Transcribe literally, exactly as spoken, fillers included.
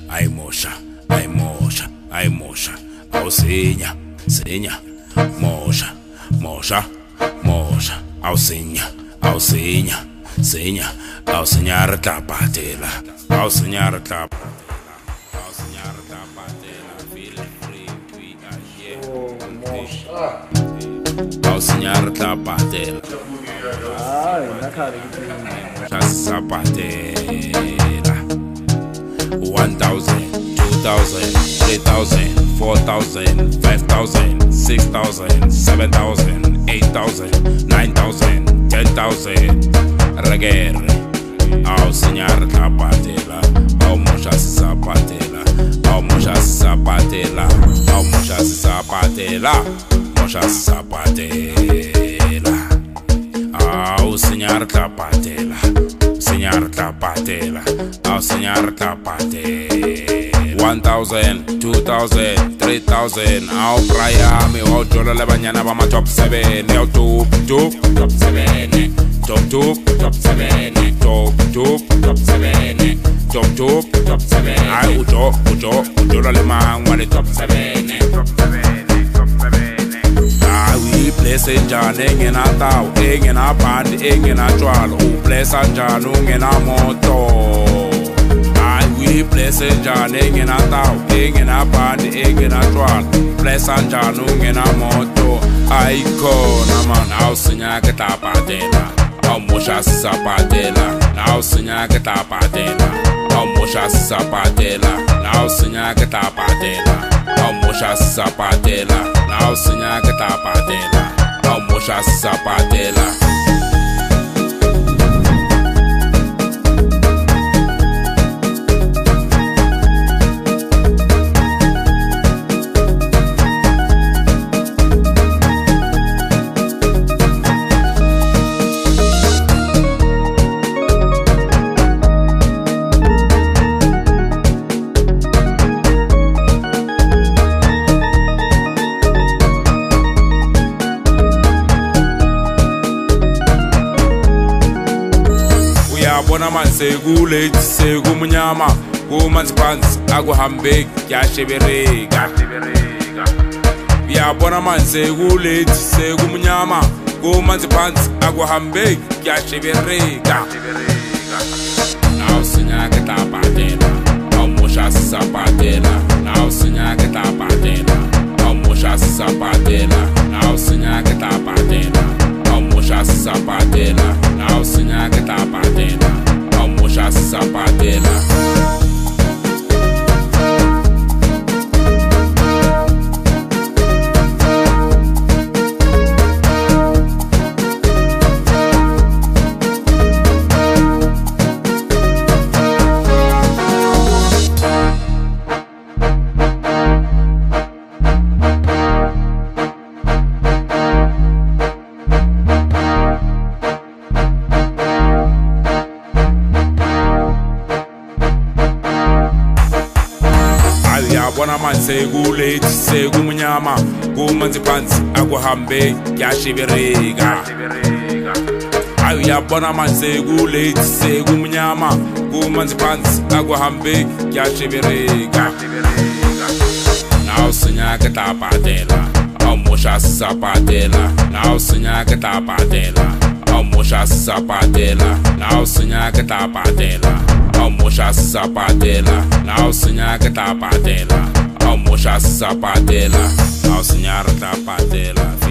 ay mosha, ay mosha, ay mosha, au senya, senya, mosha, mosha, mosha, au senya, au senya, senya, au senyar tapatela, au senyar tapatela, au senyar tapatela, feel free, we are here. Oh, mosha. Au senyar tapatela. Ay, nakari. Zapatela. One thousand, two thousand, three thousand, four thousand, five thousand, six thousand, seven thousand, eight thousand, nine thousand, ten thousand. Reggae. Au señor Zapatela. Au muchas Zapatela. Au muchas Zapatela. Au muchas Zapatela. Muchas Zapatela. Au señor Zapatela. Señor Zapatela. Au señor Zapatela. One thousand, two thousand, three thousand. Au Praia, mi ocho la mañana vamos a top seven. Au top, top, top seven. Top, top, top seven. Top, top, top seven. Top, top, top seven. Ay, ucho, ucho, ucho la alemán, one top seven. Top seven, top seven. Ah, we place in Jan, in a tau, in a band, in a trial. Who place in Jan, in a moto. Ah, we place in Jan, in a tau, in a band, in a trial. Place in Jan, in a moto. Icon, man, I'll sing a catapatela. Au muchas Zapatela. Now sing a catapatela. Au muchas Zapatela. Now sing a catapatela. Au muchas Zapatela. Now sing a catapatela. Au muchas Zapatela. Bona man segule segumunyama kumanzi phansi akuhambe kyashebereka ya bona man segule segumunyama kumanzi phansi akuhambe kyashebereka now sinyaka tapatela au muchas Zapatela now sinyaka tapatela au muchas Zapatela now sinyaka tapatela au muchas Zapatela now sinyaka tapatela muchas Zapatela. Bona man segule segumunyama kumanzi phansi akuhambe kyashebereka ayu ya bona man segule segumunyama kumanzi phansi akuhambe kyashebereka now sinyaka tapatela au muchas Zapatela now sinyaka tapatela au muchas Zapatela now sinyaka tapatela au muchas Zapatela now sinyaka tapatela au muchas Zapatela au sinyaka tapatela.